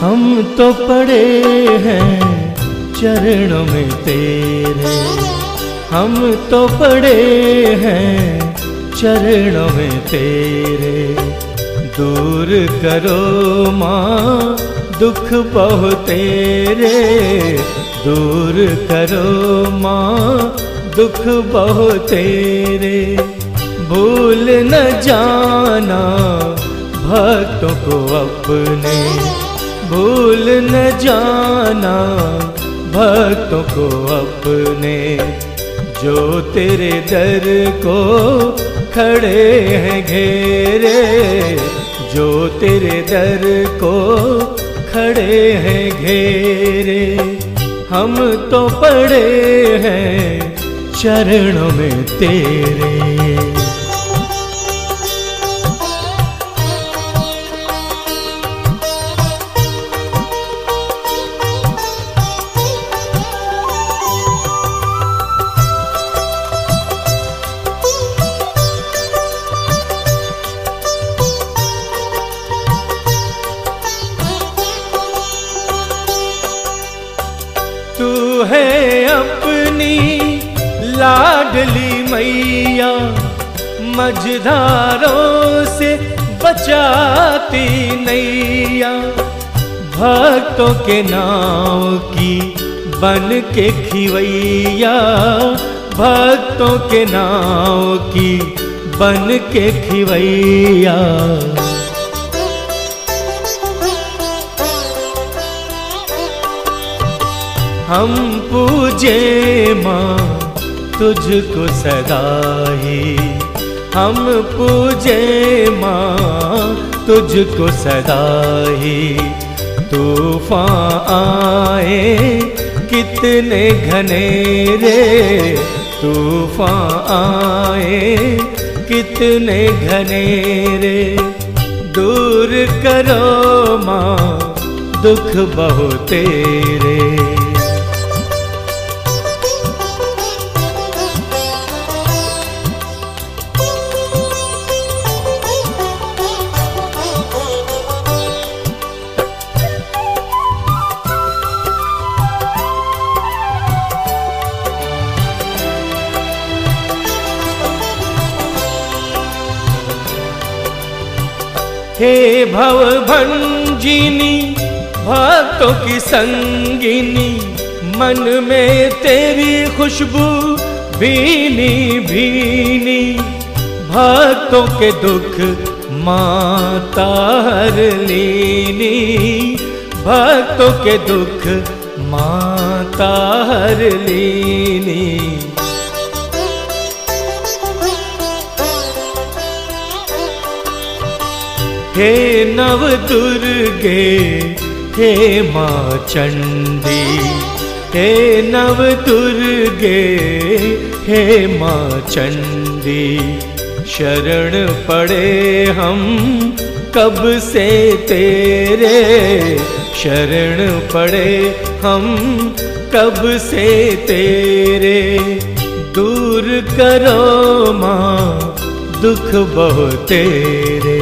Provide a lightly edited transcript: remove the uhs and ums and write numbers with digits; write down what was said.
हम तो पड़े हैं चरणों में तेरे, हम तो पड़े हैं चरणों में तेरे। दूर करो माँ दुख बहुत तेरे, दूर करो माँ दुख बहुत तेरे। भूल न जाना भक्तों को अपने, भूल न जाना भक्तों को अपने। जो तेरे दर को खड़े हैं घेरे, जो तेरे दर को खड़े हैं घेरे। हम तो पड़े हैं चरणों में तेरे। तू है अपनी लाडली मैया, मझधारों से बचाती नैया। भक्तों के नाव की बन के खिवैया, भक्तों के नाव की बन के खिवैया। हम पूजे माँ तुझको सदा ही, हम पूजे माँ तुझको सदा ही। तूफान आए कितने घनेरे, तूफान आए कितने घनेरे। दूर करो माँ दुख बहुत तेरे। हे भव भंजिनी भक्तों की संगिनी, मन में तेरी खुशबू भीनी भीनी। भक्तों के दुख माता हर लीनी, भक्तों के दुख माता हर लीनी। हे नव दुर्गे हे माँ चंडी, हे नव दुर्गे हे माँ चंडी। शरण पड़े हम कब से तेरे, शरण पड़े हम कब से तेरे। दूर करो माँ दुख बहुत तेरे।